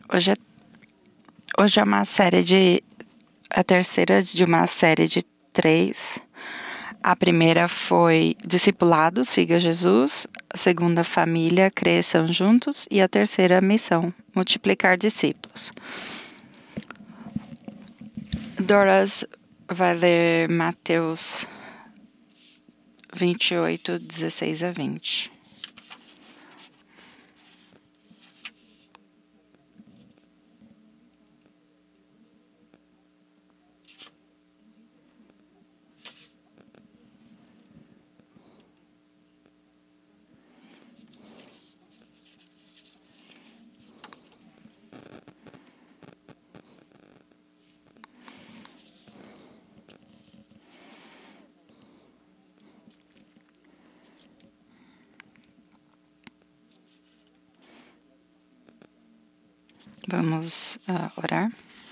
Hoje é a terceira de uma série de 3. A primeira foi Discipulado, Siga Jesus. A segunda, Família, Cresçam Juntos. E a terceira, Missão, Multiplicar Discípulos. Doras vai ler Mateus 28, 16 a 20. Vamos orar.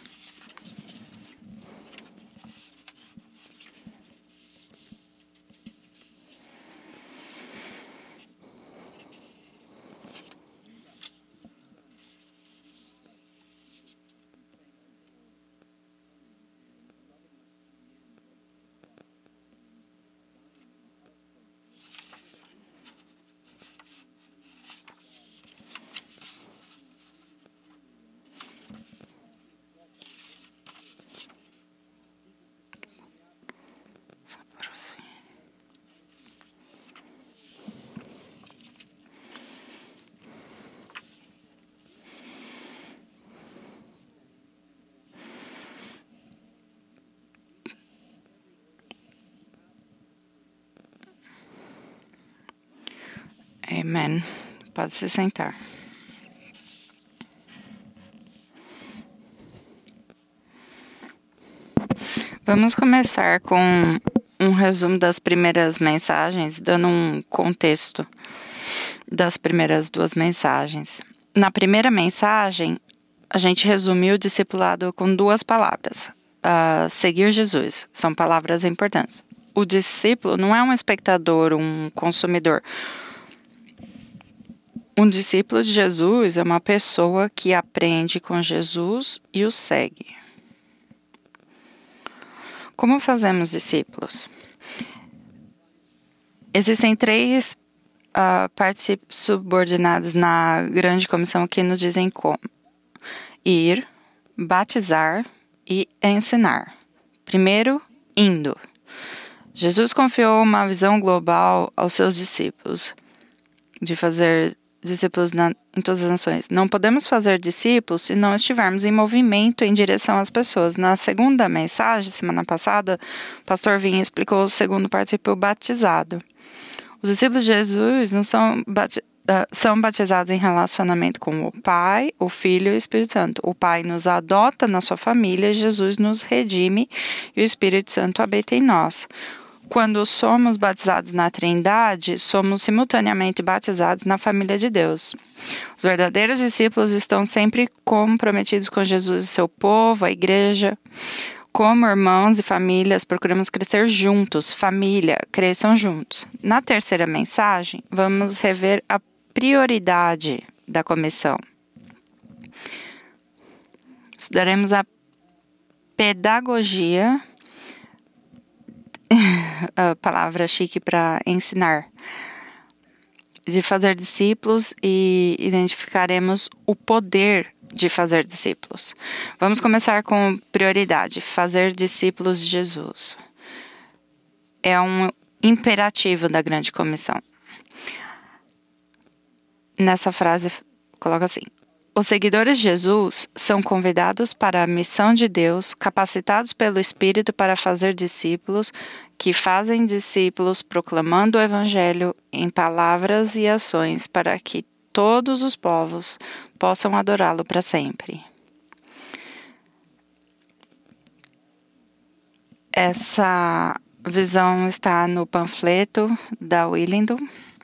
Amém. Pode se sentar. Vamos começar com um resumo das primeiras mensagens, dando um contexto das primeiras 2 mensagens. Na primeira mensagem, a gente resumiu o discipulado com 2 palavras. Seguir Jesus. São palavras importantes. O discípulo não é um espectador, um consumidor. Um discípulo de Jesus é uma pessoa que aprende com Jesus e o segue. Como fazemos discípulos? Existem 3 particípios subordinados na grande comissão que nos dizem como: ir, batizar e ensinar. Primeiro, indo. Jesus confiou uma visão global aos seus discípulos, de fazer discípulos em todas as nações. Não podemos fazer discípulos se não estivermos em movimento em direção às pessoas. Na segunda mensagem, semana passada, o pastor Vinha explicou o segundo particípio, batizado. Os discípulos de Jesus não são batizados em relacionamento com o Pai, o Filho e o Espírito Santo. O Pai nos adota na sua família, Jesus nos redime e o Espírito Santo habita em nós. Quando somos batizados na Trindade, somos simultaneamente batizados na família de Deus. Os verdadeiros discípulos estão sempre comprometidos com Jesus e seu povo, a igreja. Como irmãos e famílias, procuramos crescer juntos. Família, cresçam juntos. Na terceira mensagem, vamos rever a prioridade da comissão. Estudaremos a pedagogia, a palavra chique para ensinar, de fazer discípulos, e identificaremos o poder de fazer discípulos. Vamos começar com prioridade, fazer discípulos de Jesus. É um imperativo da grande comissão. Nessa frase, coloca assim: os seguidores de Jesus são convidados para a missão de Deus, capacitados pelo Espírito para fazer discípulos, que fazem discípulos proclamando o Evangelho em palavras e ações para que todos os povos possam adorá-lo para sempre. Essa visão está no panfleto da Willingdon.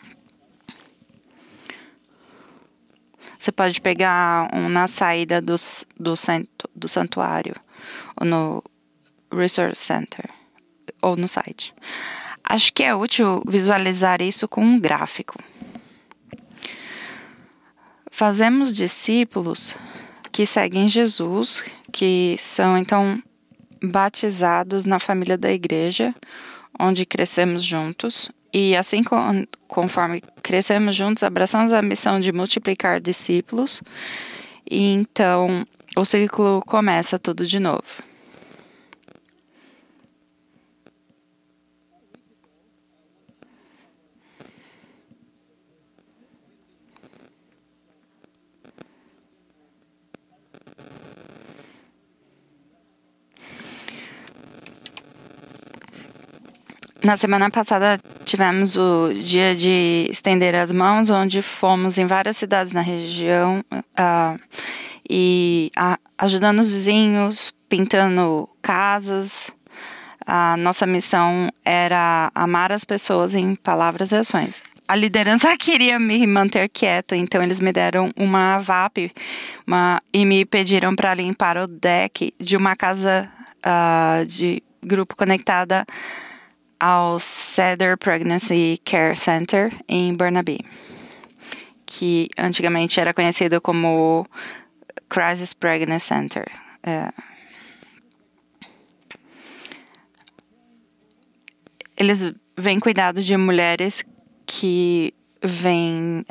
Você pode pegar um na saída do santuário, ou no Resource Center, ou no site. Acho que é útil visualizar isso com um gráfico. Fazemos discípulos que seguem Jesus, que são então batizados na família da igreja, onde crescemos juntos. E assim conforme crescemos juntos, abraçamos a missão de multiplicar discípulos. E então o ciclo começa tudo de novo. Na semana passada tivemos o dia de estender as mãos, onde fomos em várias cidades na região ajudando os vizinhos, pintando casas. A nossa missão era amar as pessoas em palavras e ações. A liderança queria me manter quieto, então eles me deram uma VAP e me pediram para limpar o deck de uma casa de grupo conectada ao Cedar Pregnancy Care Center em Burnaby, que antigamente era conhecido como Crisis Pregnancy Center. Eles vêm cuidado de mulheres que vêm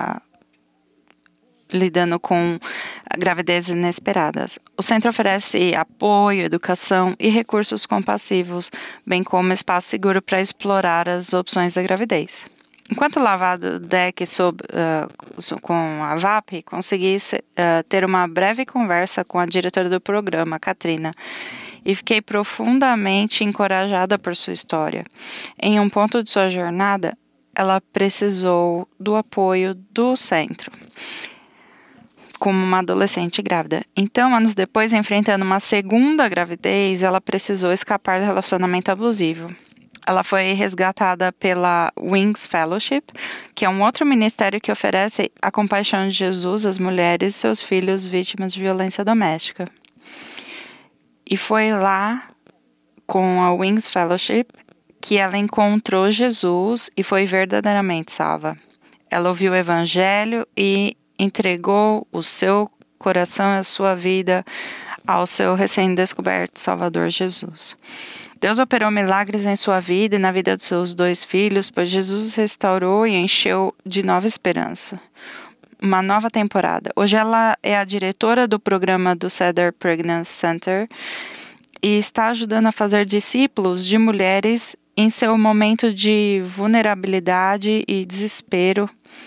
lidando com gravidezes inesperadas. O centro oferece apoio, educação e recursos compassivos, bem como espaço seguro para explorar as opções da gravidez. Enquanto lavava o deck com a VAP, consegui ter uma breve conversa com a diretora do programa, Katrina, e fiquei profundamente encorajada por sua história. Em um ponto de sua jornada, ela precisou do apoio do centro, como uma adolescente grávida. Então, anos depois, enfrentando uma segunda gravidez, ela precisou escapar do relacionamento abusivo. Ela foi resgatada pela Wings Fellowship, que é um outro ministério que oferece a compaixão de Jesus às mulheres e seus filhos vítimas de violência doméstica. E foi lá, com a Wings Fellowship, que ela encontrou Jesus e foi verdadeiramente salva. Ela ouviu o Evangelho e entregou o seu coração e a sua vida ao seu recém-descoberto Salvador Jesus. Deus operou milagres em sua vida e na vida de seus 2 filhos, pois Jesus restaurou e encheu de nova esperança. Uma nova temporada. Hoje ela é a diretora do programa do Cedar Pregnancy Center e está ajudando a fazer discípulos de mulheres em seu momento de vulnerabilidade e desespero.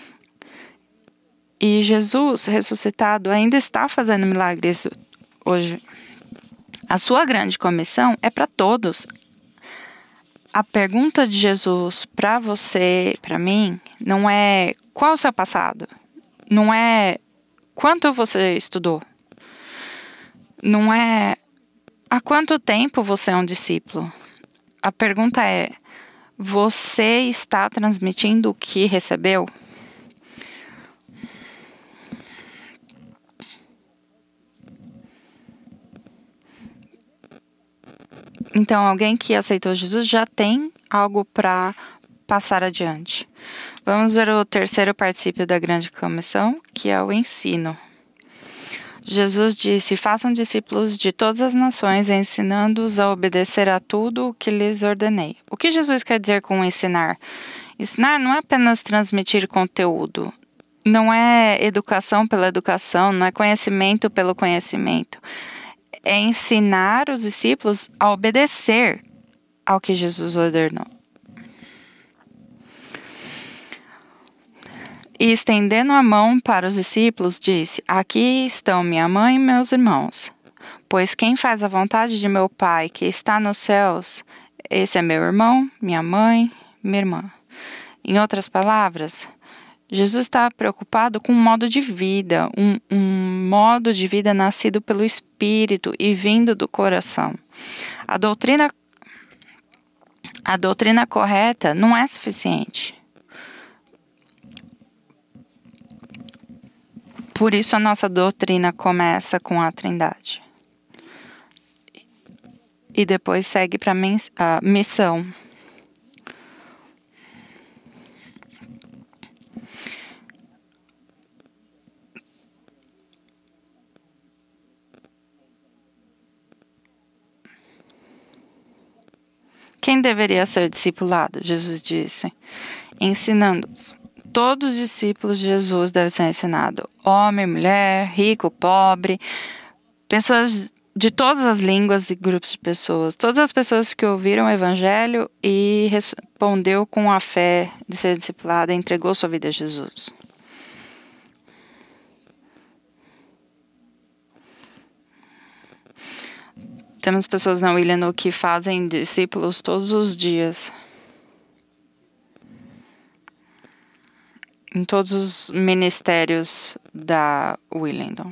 E Jesus ressuscitado ainda está fazendo milagres hoje. A sua grande comissão é para todos. A pergunta de Jesus para você, para mim, não é qual o seu passado, não é quanto você estudou, não é há quanto tempo você é um discípulo. A pergunta é: você está transmitindo o que recebeu? Então, alguém que aceitou Jesus já tem algo para passar adiante. Vamos ver o terceiro particípio da grande comissão, que é o ensino. Jesus disse: façam discípulos de todas as nações, ensinando-os a obedecer a tudo o que lhes ordenei. O que Jesus quer dizer com ensinar? Ensinar não é apenas transmitir conteúdo, não é educação pela educação, não é conhecimento pelo conhecimento. É ensinar os discípulos a obedecer ao que Jesus ordenou. E estendendo a mão para os discípulos, disse: aqui estão minha mãe e meus irmãos. Pois quem faz a vontade de meu Pai que está nos céus, esse é meu irmão, minha mãe, minha irmã. Em outras palavras, Jesus está preocupado com um modo de vida, um modo de vida nascido pelo Espírito e vindo do coração. A doutrina correta não é suficiente. Por isso a nossa doutrina começa com a Trindade. E depois segue para a missão. Quem deveria ser discipulado? Jesus disse, ensinando-os. Todos os discípulos de Jesus devem ser ensinados. Homem, mulher, rico, pobre, pessoas de todas as línguas e grupos de pessoas. Todas as pessoas que ouviram o Evangelho e respondeu com a fé de ser discipulada e entregou sua vida a Jesus. Temos pessoas na William que fazem discípulos todos os dias. Em todos os ministérios da Willendon.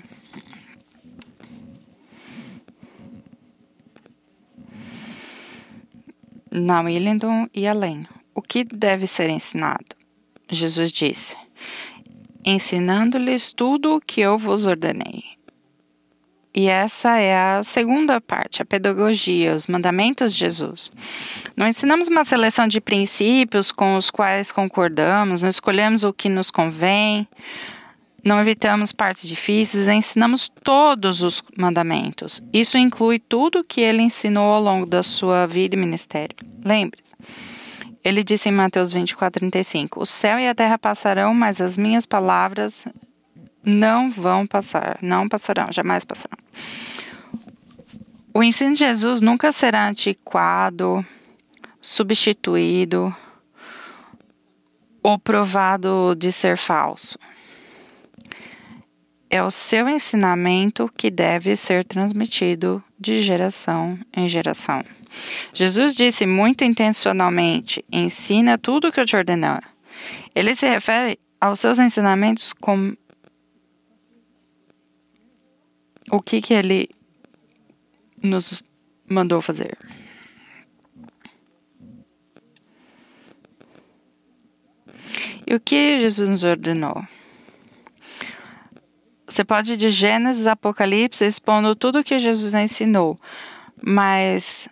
Na Willendon e além. O que deve ser ensinado? Jesus disse, ensinando-lhes tudo o que eu vos ordenei. E essa é a segunda parte, a pedagogia, os mandamentos de Jesus. Não ensinamos uma seleção de princípios com os quais concordamos, não escolhemos o que nos convém, não evitamos partes difíceis, ensinamos todos os mandamentos. Isso inclui tudo o que ele ensinou ao longo da sua vida e ministério. Lembre-se, ele disse em Mateus 24:35, o céu e a terra passarão, mas as minhas palavras não vão passar, não passarão, jamais passarão. O ensino de Jesus nunca será antiquado, substituído ou provado de ser falso. É o seu ensinamento que deve ser transmitido de geração em geração. Jesus disse muito intencionalmente, ensina tudo o que eu te ordenei. Ele se refere aos seus ensinamentos como o que ele nos mandou fazer. E o que Jesus nos ordenou? Você pode ir de Gênesis a Apocalipse expondo tudo o que Jesus ensinou, mas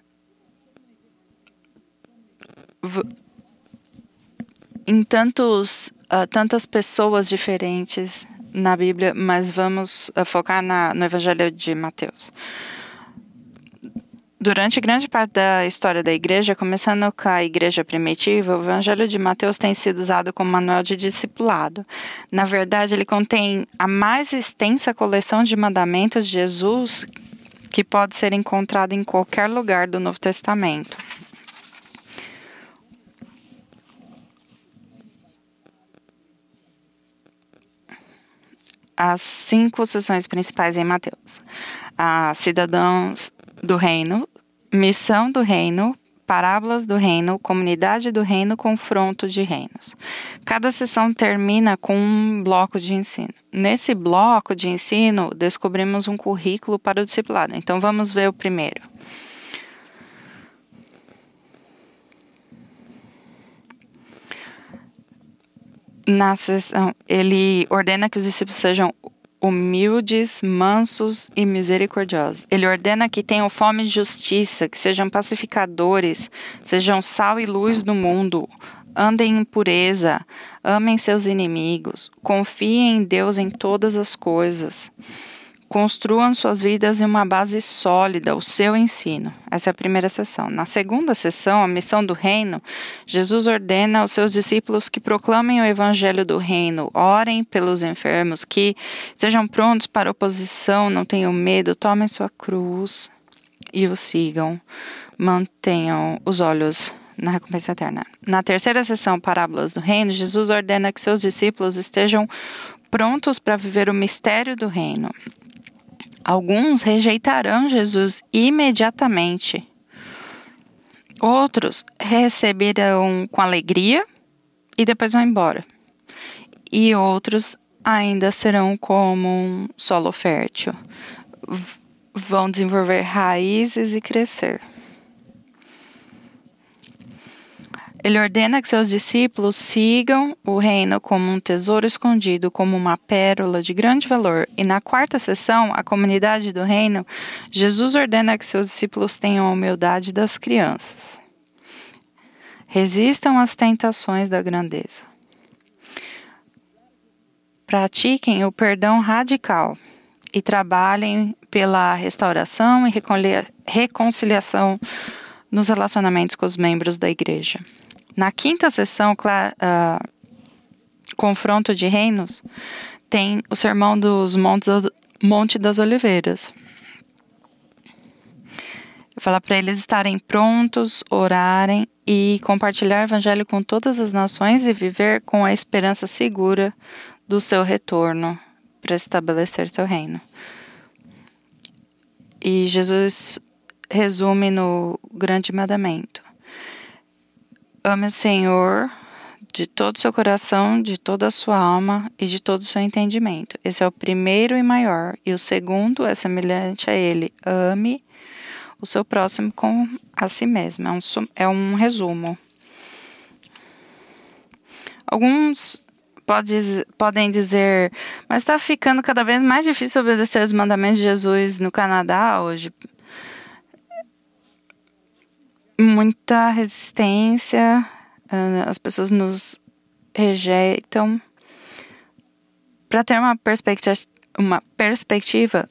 em tantas pessoas diferentes na Bíblia, mas vamos focar no Evangelho de Mateus. Durante grande parte da história da igreja, começando com a igreja primitiva, o Evangelho de Mateus tem sido usado como manual de discipulado. Na verdade, ele contém a mais extensa coleção de mandamentos de Jesus que pode ser encontrada em qualquer lugar do Novo Testamento. As 5 sessões principais em Mateus. Cidadãos do reino, missão do reino, parábolas do reino, comunidade do reino, confronto de reinos. Cada sessão termina com um bloco de ensino. Nesse bloco de ensino, descobrimos um currículo para o discipulado. Então, vamos ver o primeiro. Na sessão, ele ordena que os discípulos sejam humildes, mansos e misericordiosos. Ele ordena que tenham fome de justiça, que sejam pacificadores, sejam sal e luz do mundo, andem em pureza, amem seus inimigos, confiem em Deus em todas as coisas. Construam suas vidas em uma base sólida, o seu ensino. Essa é a primeira sessão. Na segunda sessão, a missão do reino, Jesus ordena aos seus discípulos que proclamem o evangelho do reino, orem pelos enfermos, que sejam prontos para a oposição, não tenham medo, tomem sua cruz e o sigam. Mantenham os olhos na recompensa eterna. Na terceira sessão, parábolas do reino, Jesus ordena que seus discípulos estejam prontos para viver o mistério do reino. Alguns rejeitarão Jesus imediatamente. Outros receberão com alegria e depois vão embora. E outros ainda serão como um solo fértil. Vão desenvolver raízes e crescer. Ele ordena que seus discípulos sigam o reino como um tesouro escondido, como uma pérola de grande valor. E na quarta sessão, a comunidade do reino, Jesus ordena que seus discípulos tenham a humildade das crianças. Resistam às tentações da grandeza. Pratiquem o perdão radical e trabalhem pela restauração e reconciliação nos relacionamentos com os membros da igreja. Na quinta sessão, Confronto de Reinos, tem o Sermão dos Monte das Oliveiras. Fala para eles estarem prontos, orarem e compartilhar o evangelho com todas as nações e viver com a esperança segura do seu retorno para estabelecer seu reino. E Jesus resume no grande mandamento: ame o Senhor de todo o seu coração, de toda a sua alma e de todo o seu entendimento. Esse é o primeiro e maior. E o segundo é semelhante a ele: ame o seu próximo como a si mesmo. É um resumo. Alguns podem dizer, mas está ficando cada vez mais difícil obedecer os mandamentos de Jesus no Canadá hoje. Muita resistência, as pessoas nos rejeitam. Para ter uma perspectiva,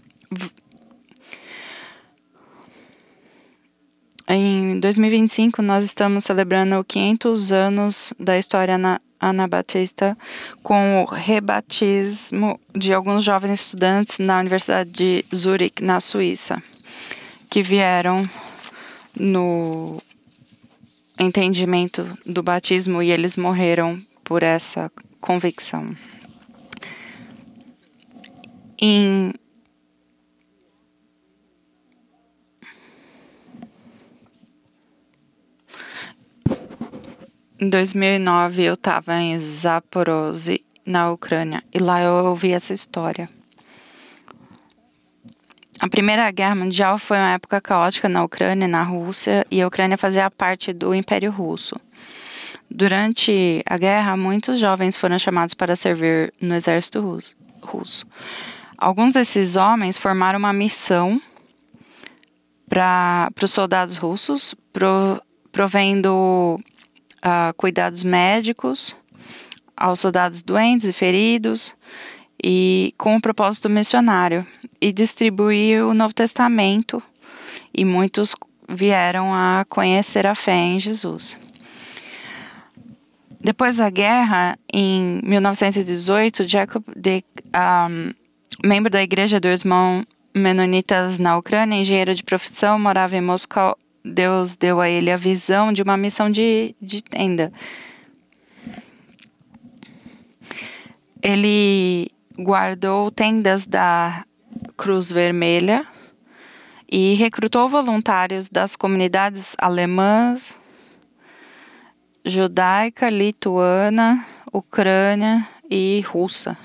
em 2025 nós estamos celebrando 500 anos da história anabatista com o rebatismo de alguns jovens estudantes na Universidade de Zurich, na Suíça, que vieram no entendimento do batismo e eles morreram por essa convicção. Em 2009 eu estava em Zaporozhye, na Ucrânia, e lá eu ouvi essa história. A Primeira Guerra Mundial foi uma época caótica na Ucrânia e na Rússia, e a Ucrânia fazia parte do Império Russo. Durante a guerra, muitos jovens foram chamados para servir no exército russo. Alguns desses homens formaram uma missão para os soldados russos, provendo cuidados médicos aos soldados doentes e feridos, e com o propósito missionário, e distribuir o Novo Testamento, e muitos vieram a conhecer a fé em Jesus. Depois da guerra, em 1918, Jacob membro da Igreja do Irmão Menonitas na Ucrânia, engenheiro de profissão, morava em Moscou. Deus deu a ele a visão de uma missão de tenda. Ele guardou tendas da Cruz Vermelha e recrutou voluntários das comunidades alemãs, judaica, lituana, ucrânia e russa.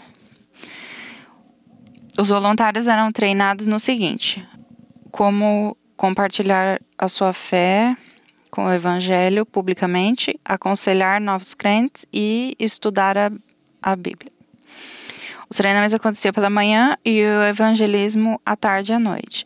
Os voluntários eram treinados no seguinte: como compartilhar a sua fé com o evangelho publicamente, aconselhar novos crentes e estudar a Bíblia. Os treinamentos aconteciam pela manhã e o evangelismo à tarde e à noite.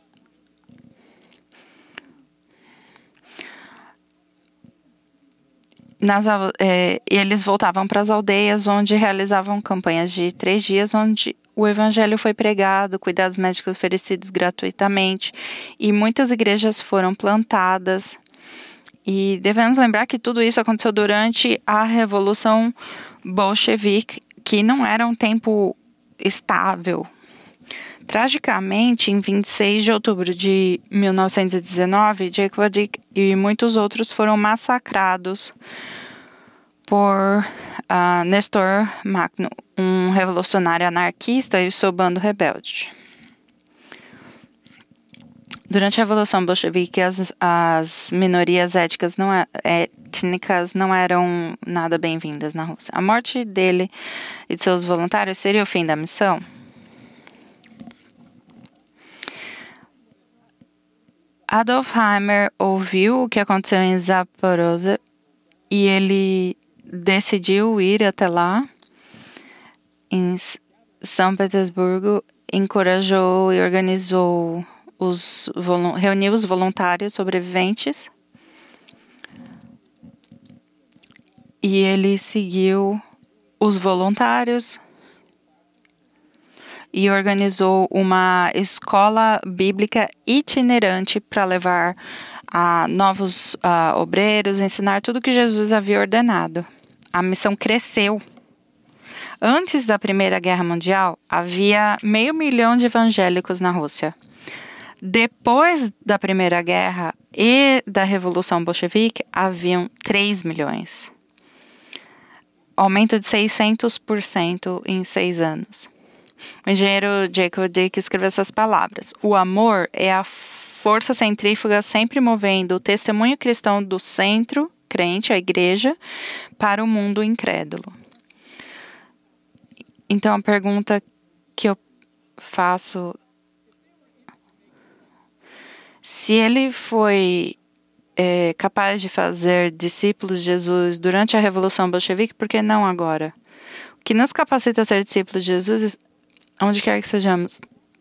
Eles voltavam para as aldeias, onde realizavam campanhas de 3 dias, onde o evangelho foi pregado, cuidados médicos oferecidos gratuitamente, e muitas igrejas foram plantadas. E devemos lembrar que tudo isso aconteceu durante a Revolução Bolchevique, que não era um tempo estável. Tragicamente, em 26 de outubro de 1919, Jacob Dick e muitos outros foram massacrados por Nestor Magno, um revolucionário anarquista e seu bando rebelde. Durante a Revolução Bolchevique, as minorias étnicas não eram nada bem-vindas na Rússia. A morte dele e de seus voluntários seria o fim da missão? Adolf Heimer ouviu o que aconteceu em Zaporozhye e ele decidiu ir até lá. Em São Petersburgo, encorajou e organizou reuniu os voluntários sobreviventes e ele seguiu os voluntários e organizou uma escola bíblica itinerante para levar a novos obreiros, ensinar tudo que Jesus havia ordenado. A missão cresceu. Antes da Primeira Guerra Mundial, havia 500 mil de evangélicos na Rússia. Depois da Primeira Guerra e da Revolução Bolchevique, haviam 3 milhões. Aumento de 600% em 6 anos. O engenheiro Jacob Dick escreveu essas palavras: o amor é a força centrífuga sempre movendo o testemunho cristão do centro, crente, a igreja, para o mundo incrédulo. Então, a pergunta que eu faço: se ele foi capaz de fazer discípulos de Jesus durante a Revolução Bolchevique, por que não agora? O que nos capacita a ser discípulos de Jesus, onde quer que sejamos?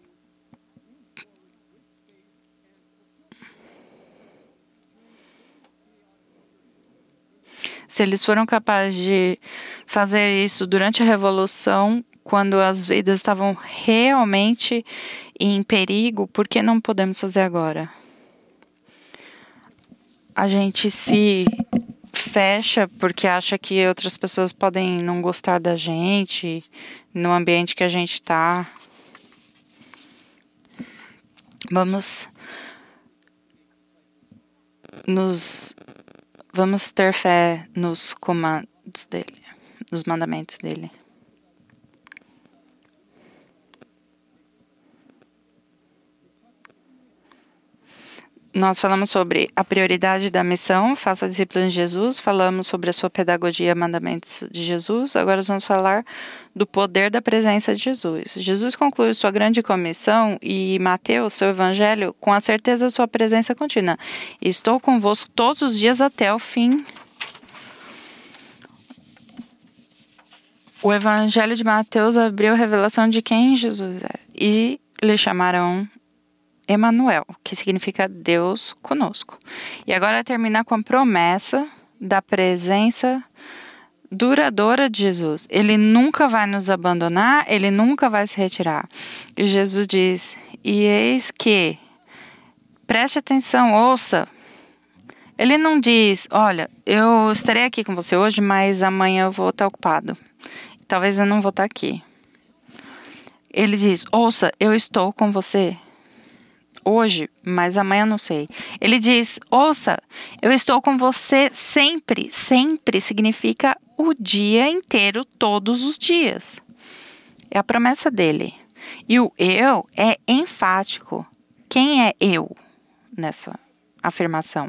Se eles foram capazes de fazer isso durante a Revolução, quando as vidas estavam realmente em perigo, por que não podemos fazer agora? A gente se fecha porque acha que outras pessoas podem não gostar da gente, no ambiente que a gente está. Vamos ter fé nos comandos dele, nos mandamentos dele. Nós falamos sobre a prioridade da missão, faça discípulos de Jesus, falamos sobre a sua pedagogia, mandamentos de Jesus, agora nós vamos falar do poder da presença de Jesus. Jesus conclui sua grande comissão e Mateus, seu evangelho, com a certeza da sua presença contínua. Estou convosco todos os dias até o fim. O evangelho de Mateus abriu a revelação de quem Jesus é e lhe chamaram Emanuel, que significa Deus conosco. E agora terminar com a promessa da presença duradoura de Jesus. Ele nunca vai nos abandonar, ele nunca vai se retirar. E Jesus diz: e eis que, preste atenção, ouça. Ele não diz: olha, eu estarei aqui com você hoje, mas amanhã eu vou estar ocupado. Talvez eu não vou estar aqui. Ele diz: ouça, eu estou com você hoje, mas amanhã não sei. Ele diz: ouça, eu estou com você sempre. Sempre significa o dia inteiro, todos os dias. É a promessa dele. E o eu é enfático. Quem é eu nessa afirmação?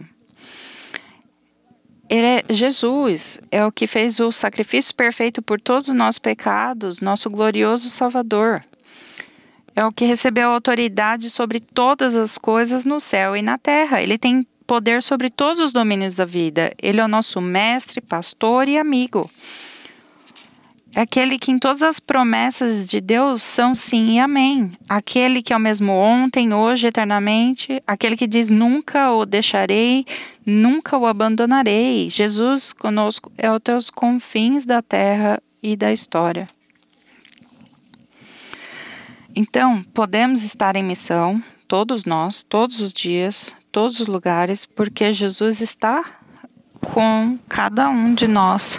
Ele é Jesus, é o que fez o sacrifício perfeito por todos os nossos pecados, nosso glorioso Salvador. É o que recebeu autoridade sobre todas as coisas no céu e na terra. Ele tem poder sobre todos os domínios da vida. Ele é o nosso mestre, pastor e amigo. É aquele que em todas as promessas de Deus são sim e amém. Aquele que é o mesmo ontem, hoje, eternamente. Aquele que diz: nunca o deixarei, nunca o abandonarei. Jesus conosco é até os confins da terra e da história. Então, podemos estar em missão, todos nós, todos os dias, todos os lugares, porque Jesus está com cada um de nós,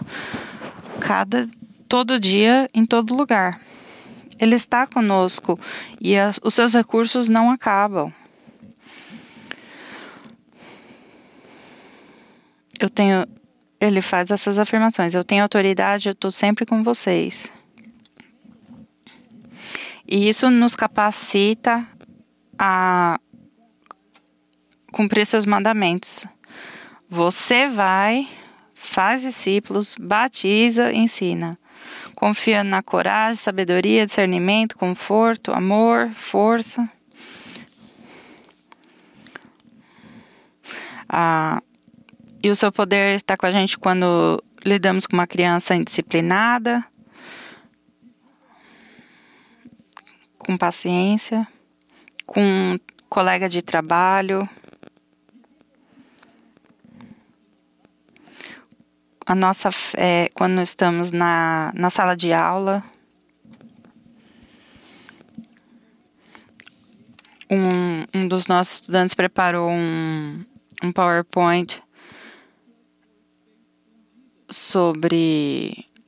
todo dia, em todo lugar. Ele está conosco e os seus recursos não acabam. Ele faz essas afirmações: eu tenho autoridade, eu estou sempre com vocês. E isso nos capacita a cumprir seus mandamentos. Você vai, faz discípulos, batiza, ensina. Confia na coragem, sabedoria, discernimento, conforto, amor, força. E o seu poder está com a gente quando lidamos com uma criança indisciplinada, com paciência, com um colega de trabalho. A nossa fé quando estamos na sala de aula. Um dos nossos estudantes preparou um PowerPoint sobre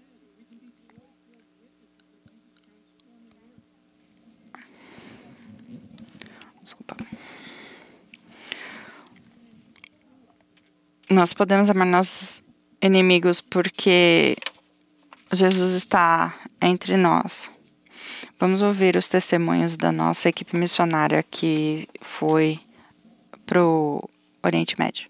nós podemos amar nossos inimigos porque Jesus está entre nós. Vamos ouvir os testemunhos da nossa equipe missionária que foi para o Oriente Médio.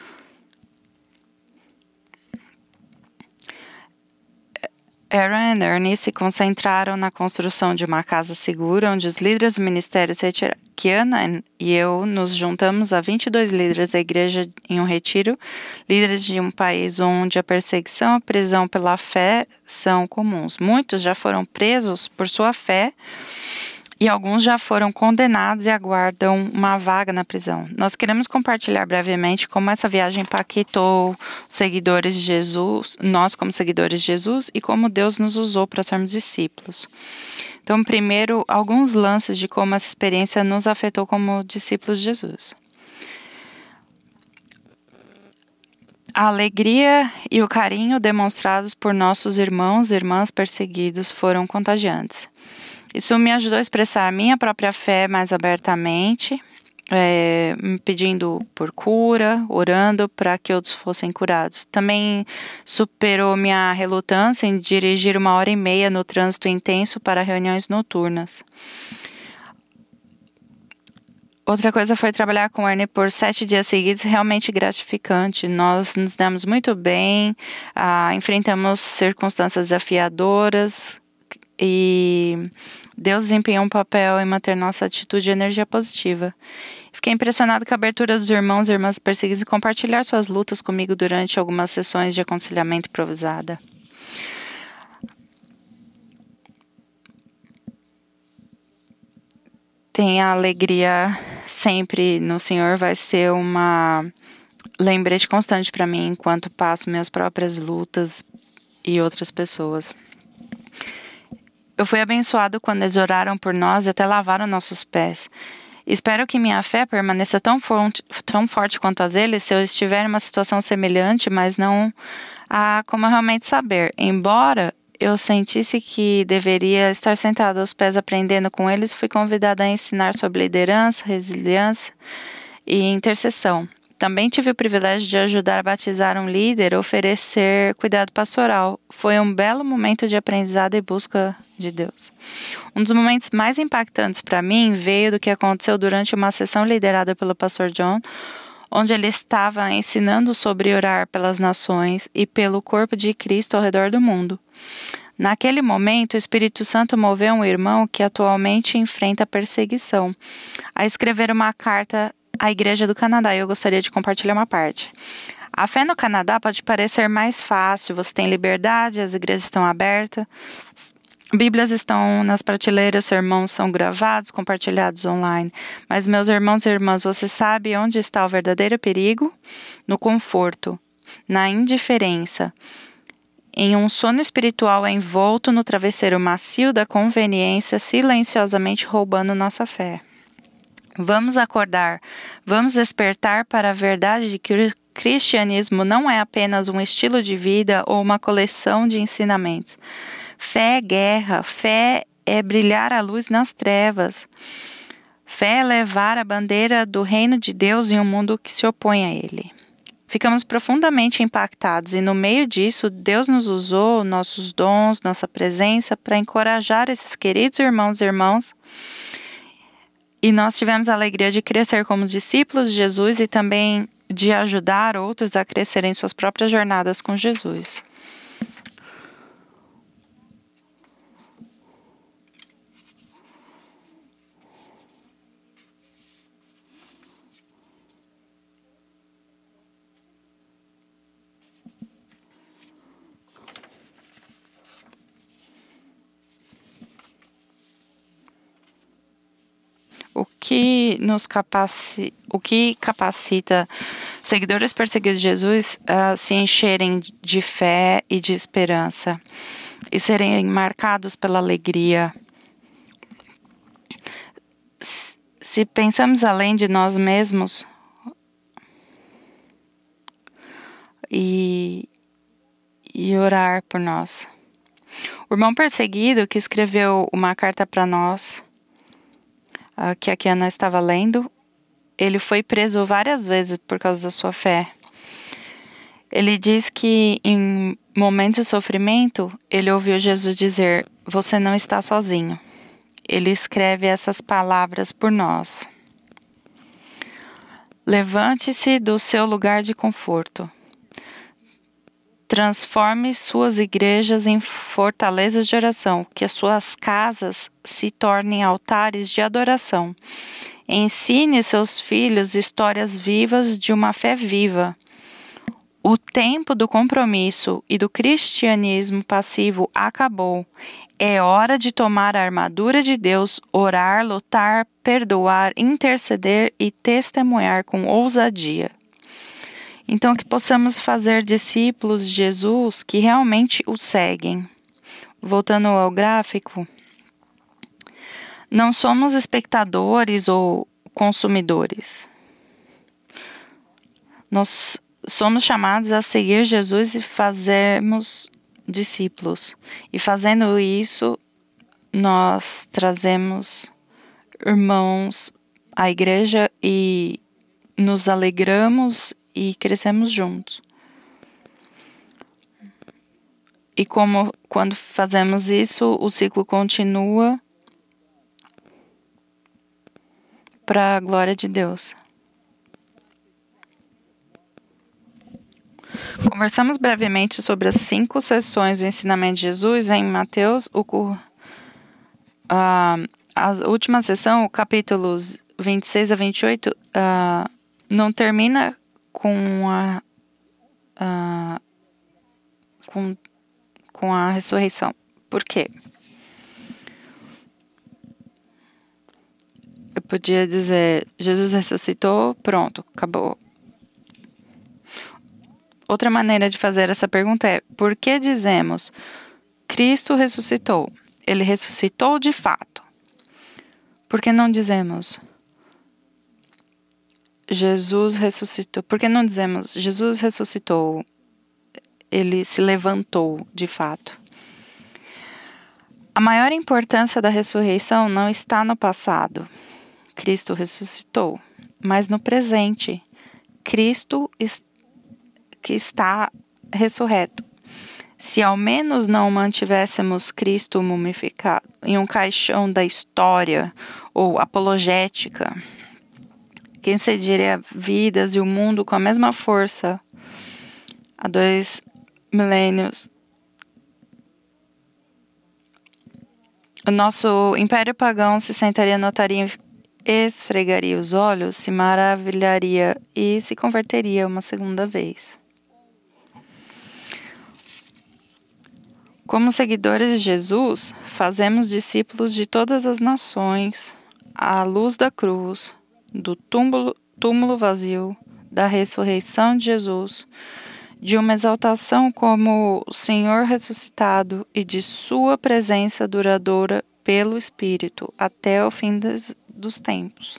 Aaron e Ernie se concentraram na construção de uma casa segura, onde os líderes do ministério Kiana e eu nos juntamos a 22 líderes da igreja em um retiro, líderes de um país onde a perseguição e a prisão pela fé são comuns. Muitos já foram presos por sua fé e alguns já foram condenados e aguardam uma vaga na prisão. Nós queremos compartilhar brevemente como essa viagem impactou seguidores de Jesus, nós como seguidores de Jesus, e como Deus nos usou para sermos discípulos. Então, primeiro, alguns lances de como essa experiência nos afetou como discípulos de Jesus. A alegria e o carinho demonstrados por nossos irmãos e irmãs perseguidos foram contagiantes. Isso me ajudou a expressar a minha própria fé mais abertamente, pedindo por cura, orando para que outros fossem curados. Também superou minha relutância em dirigir 1h30 no trânsito intenso para reuniões noturnas. Outra coisa foi trabalhar com o Ernie por 7 dias seguidos, realmente gratificante. Nós nos demos muito bem, enfrentamos circunstâncias desafiadoras e Deus desempenhou um papel em manter nossa atitude e energia positiva. Fiquei impressionado com a abertura dos irmãos e irmãs perseguidos em compartilhar suas lutas comigo durante algumas sessões de aconselhamento improvisada. Tem a alegria sempre no Senhor, vai ser uma lembrete constante para mim enquanto passo minhas próprias lutas e outras pessoas. Eu fui abençoado quando eles oraram por nós e até lavaram nossos pés. Espero que minha fé permaneça tão forte quanto as deles se eu estiver em uma situação semelhante, mas não há como realmente saber. Embora eu sentisse que deveria estar sentado aos pés aprendendo com eles, fui convidada a ensinar sobre liderança, resiliência e intercessão. Também tive o privilégio de ajudar a batizar um líder e oferecer cuidado pastoral. Foi um belo momento de aprendizado e busca de Deus. Um dos momentos mais impactantes para mim veio do que aconteceu durante uma sessão liderada pelo pastor John, onde ele estava ensinando sobre orar pelas nações e pelo corpo de Cristo ao redor do mundo. Naquele momento, o Espírito Santo moveu um irmão que atualmente enfrenta perseguição a escrever uma carta à Igreja do Canadá, e eu gostaria de compartilhar uma parte. A fé no Canadá pode parecer mais fácil, você tem liberdade, as igrejas estão abertas, Bíblias estão nas prateleiras, sermões são gravados, compartilhados online. Mas, meus irmãos e irmãs, você sabe onde está o verdadeiro perigo? No conforto, na indiferença, em um sono espiritual envolto no travesseiro macio da conveniência, silenciosamente roubando nossa fé. Vamos acordar, vamos despertar para a verdade de que o cristianismo não é apenas um estilo de vida ou uma coleção de ensinamentos. Fé é guerra, fé é brilhar a luz nas trevas. Fé é levar a bandeira do reino de Deus em um mundo que se opõe a ele. Ficamos profundamente impactados e no meio disso, Deus nos usou, nossos dons, nossa presença para encorajar esses queridos irmãos e irmãs. E nós tivemos a alegria de crescer como discípulos de Jesus e também de ajudar outros a crescerem em suas próprias jornadas com Jesus. O que capacita seguidores perseguidos de Jesus a se encherem de fé e de esperança e serem marcados pela alegria. Se pensamos além de nós mesmos e orar por nós. O irmão perseguido que escreveu uma carta para nós, que a Kiana estava lendo, ele foi preso várias vezes por causa da sua fé. Ele diz que em momentos de sofrimento, ele ouviu Jesus dizer: "Você não está sozinho." Ele escreve essas palavras por nós. Levante-se do seu lugar de conforto. Transforme suas igrejas em fortalezas de oração, que as suas casas se tornem altares de adoração. Ensine seus filhos histórias vivas de uma fé viva. O tempo do compromisso e do cristianismo passivo acabou. É hora de tomar a armadura de Deus, orar, lutar, perdoar, interceder e testemunhar com ousadia. Então, que possamos fazer discípulos de Jesus que realmente o seguem. Voltando ao gráfico, não somos espectadores ou consumidores. Nós somos chamados a seguir Jesus e fazermos discípulos. E fazendo isso, nós trazemos irmãos à igreja e nos alegramos e crescemos juntos. E quando fazemos isso, o ciclo continua para a glória de Deus. Conversamos brevemente sobre as 5 sessões do ensinamento de Jesus em Mateus. A última sessão, capítulos 26 a 28, não termina com a ressurreição. Por quê? Eu podia dizer, Jesus ressuscitou, pronto, acabou. Outra maneira de fazer essa pergunta é: por que dizemos Cristo ressuscitou? Ele ressuscitou de fato. Por que não dizemos Jesus ressuscitou? Por que não dizemos Jesus ressuscitou? Ele se levantou de fato. A maior importância da ressurreição não está no passado. Cristo ressuscitou, mas no presente. Cristo que está ressurreto. Se ao menos não mantivéssemos Cristo mumificado em um caixão da história ou apologética, que incidiria vidas e o mundo com a mesma força há 2 milênios, o nosso império pagão se sentaria, notaria, esfregaria os olhos, se maravilharia e se converteria uma segunda vez. Como seguidores de Jesus, fazemos discípulos de todas as nações, à luz da cruz, do túmulo vazio, da ressurreição de Jesus, de uma exaltação como o Senhor ressuscitado e de sua presença duradoura pelo Espírito até o fim dos tempos.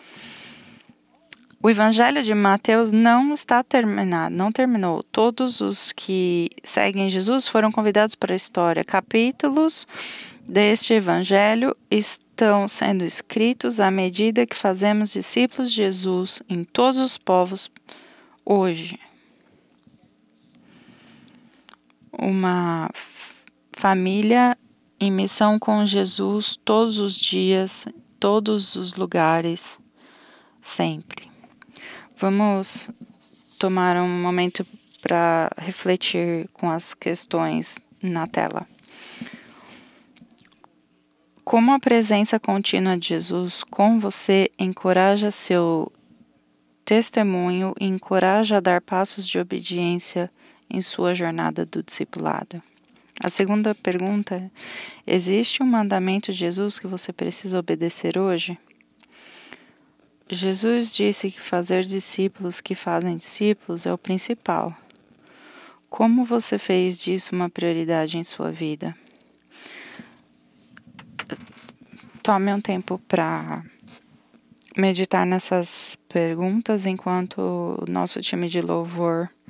O Evangelho de Mateus não está terminado, não terminou. Todos os que seguem Jesus foram convidados para a história. Capítulos deste Evangelho estão sendo escritos à medida que fazemos discípulos de Jesus em todos os povos hoje. Uma família em missão com Jesus todos os dias, todos os lugares, sempre. Vamos tomar um momento para refletir com as questões na tela. Como a presença contínua de Jesus com você encoraja seu testemunho e encoraja a dar passos de obediência em sua jornada do discipulado? A segunda pergunta é: existe um mandamento de Jesus que você precisa obedecer hoje? Jesus disse que fazer discípulos que fazem discípulos é o principal. Como você fez disso uma prioridade em sua vida? Tome um tempo para meditar nessas perguntas enquanto o nosso time de louvor